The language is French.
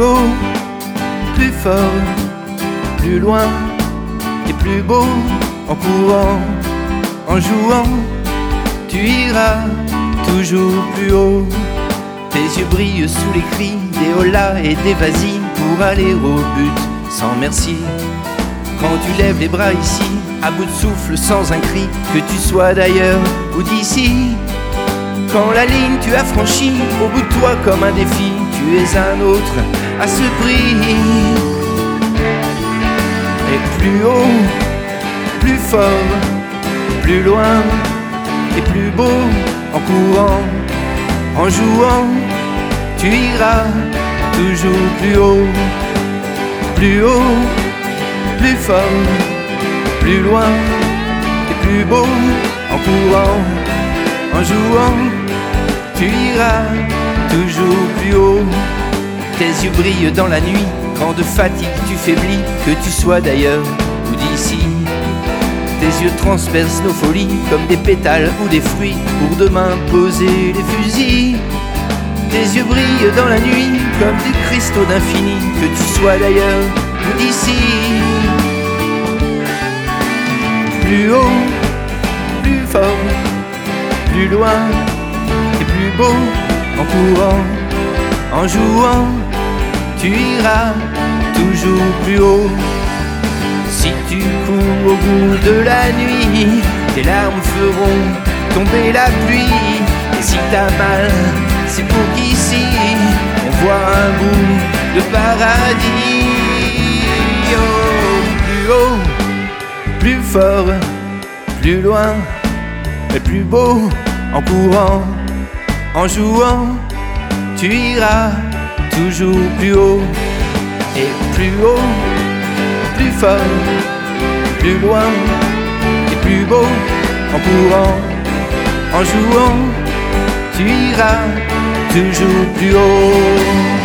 haut, plus fort, plus loin et plus beau. En courant, en jouant, tu iras toujours plus haut. Tes yeux brillent sous les cris des holas et des vas-y pour aller au but sans merci. Quand tu lèves les bras ici, à bout de souffle sans un cri, que tu sois d'ailleurs ou d'ici. Quand la ligne tu as franchie, au bout de toi comme un défi, tu es un autre à ce prix. Et plus haut, plus fort, plus loin et plus beau. En courant, en jouant, tu iras toujours plus haut. Plus haut, plus fort, plus loin et plus beau. En courant, en jouant, tu iras toujours plus haut. Tes yeux brillent dans la nuit, quand de fatigue tu faiblis, que tu sois d'ailleurs ou d'ici. Tes yeux transpercent nos folies comme des pétales ou des fruits pour demain poser les fusils. Tes yeux brillent dans la nuit comme des cristaux d'infini, que tu sois d'ailleurs ou d'ici. Plus haut, plus fort, plus loin et plus beau. En courant, en jouant, tu iras toujours plus haut. Si tu cours au bout de la nuit, tes larmes feront tomber la pluie. Et si t'as mal, c'est pour qu'ici on voit un bout de paradis. Oh, plus haut, plus fort, plus loin et plus beau. En courant, en jouant, tu iras toujours plus haut. Et plus haut, plus fort, plus loin et plus beau. En courant, en jouant, tu iras toujours plus haut.